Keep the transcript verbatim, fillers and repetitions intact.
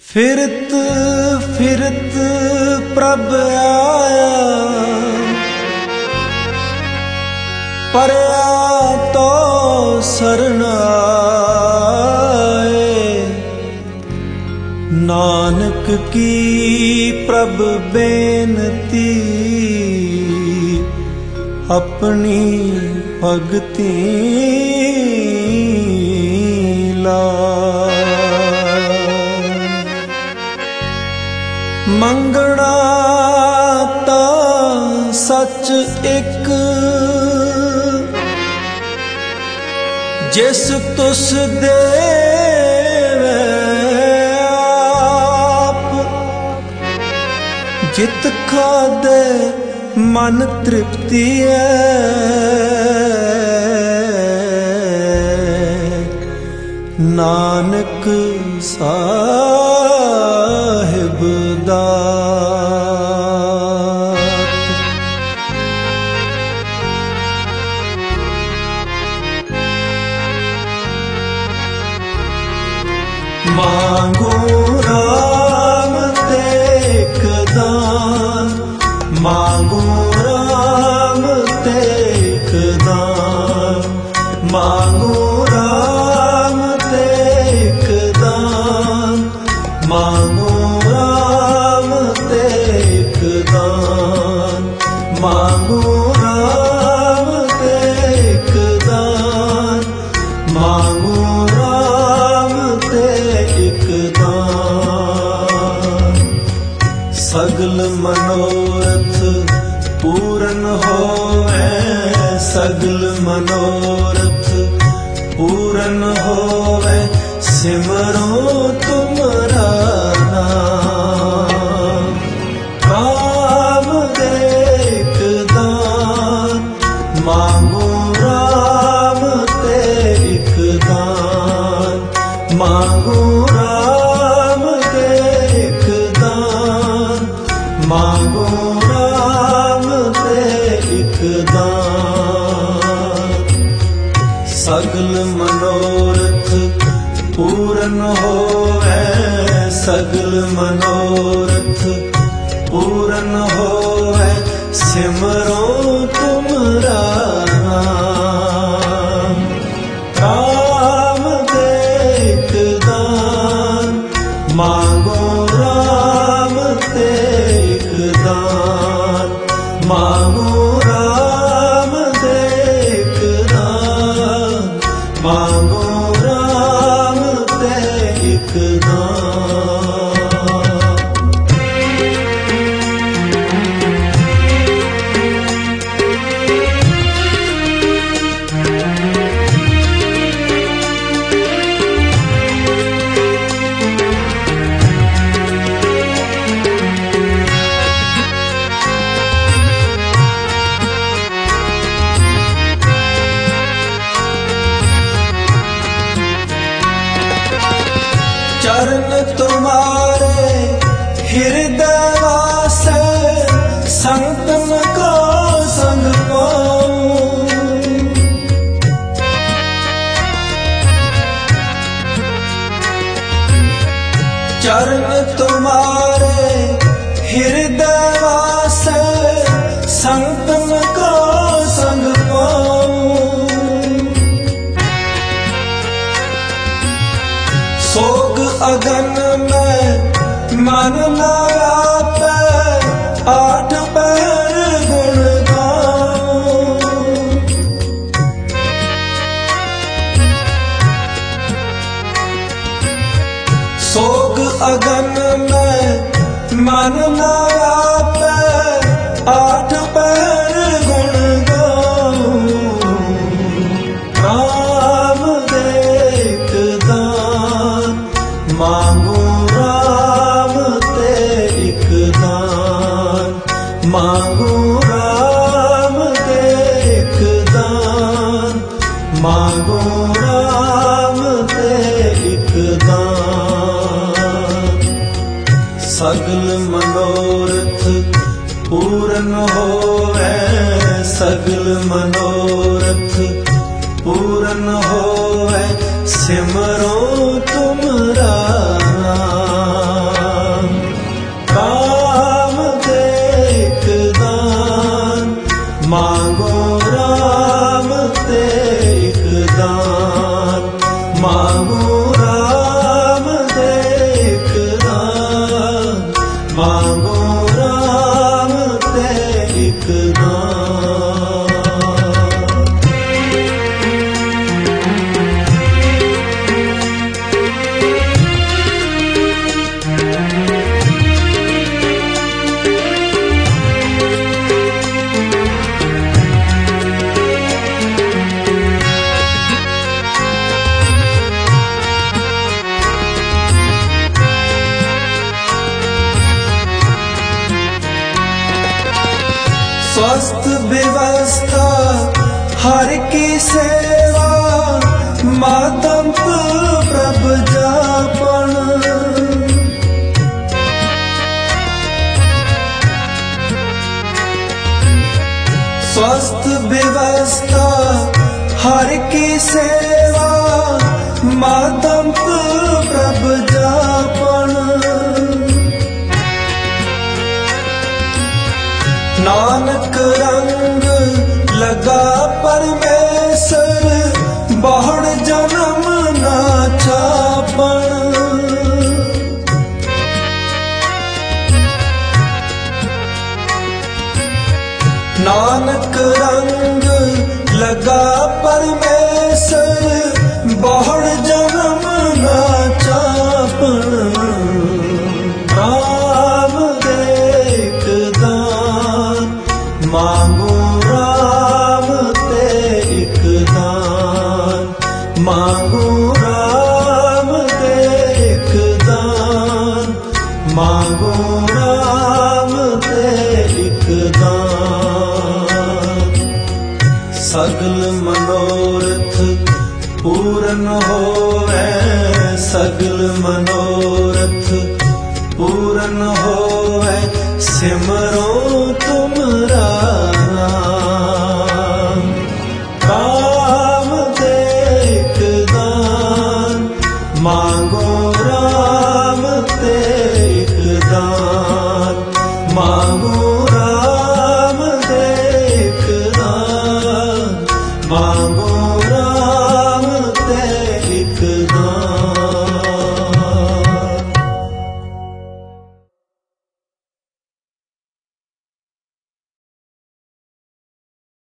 फिरत फिरत प्रभ आया, परया तो शरण आए। नानक की प्रभ बेनती, अपनी भगति ला। मंगना ता सच एक, जिस तुस देवे आप। जित खादे मन तृप्ति है, नानक साहिब दात। मांगो राम तेक दान, मांगो राम तेक दान, मांगो राम तेक दान, मांगो राम तेक दान, मांगो राम तेक दान, मांगो राम तेक दान। सगल मनोरथ पूरन होवे, सगल मनोरथ पूरन होवे। सिमरो तुमरा नाम, राम देख दान, मांगो राम तेक दान, मांगो राम तेक दान, मांगो राम तेक दान। सगल मनोरथ पूरन होवे, सगल मनोरथ पूरन होवे। सिमरो तुमरा नाम, राम देख दान, मांगो राम तेक दान, मांगो राम तेक दान, मांगो राम तेक दान। चरण तुम्हारे हृदय वासे, संतन को संग पाऊं। चरण तुम्हारे हृदय वासे, संतन को संग पाऊं। सोग अगन में मन न आपे, आठ पैर गुण गाऊं। सोग अगन में मन न आपे, आठ पैर गुण गाऊं। राम देख दान, मांगो राम तेक दान, मांगो राम तेक दान, मांगो राम तेक दान। सगल मनोरथ पूरन होवे, सगल मनोरथ पूरन होवे। सिमरो तुमरा नाम। स्वस्थ व्यवस्था हर की सेवा मातंप प्रभ जापन। स्वस्थ व्यवस्था हर की सेवा मातंप प्रभ जापन। नानक रंग लगा परमेश्वर बहुड़ जन्म ना छापन। नानक रंग लगा परमेश्वर बहुड़ जन्म ना छापन। राम देख दान मांगो राम ते एक दान मांगो राम ते एक दान मांगो राम ते एक दान। सगल मनोरथ पूरन होवे सगल मनोरथ पूरन होवे सिमरो तुमरा नाम। राम देख दान मांगो राम देख दान मांगो राम देख दान मांगो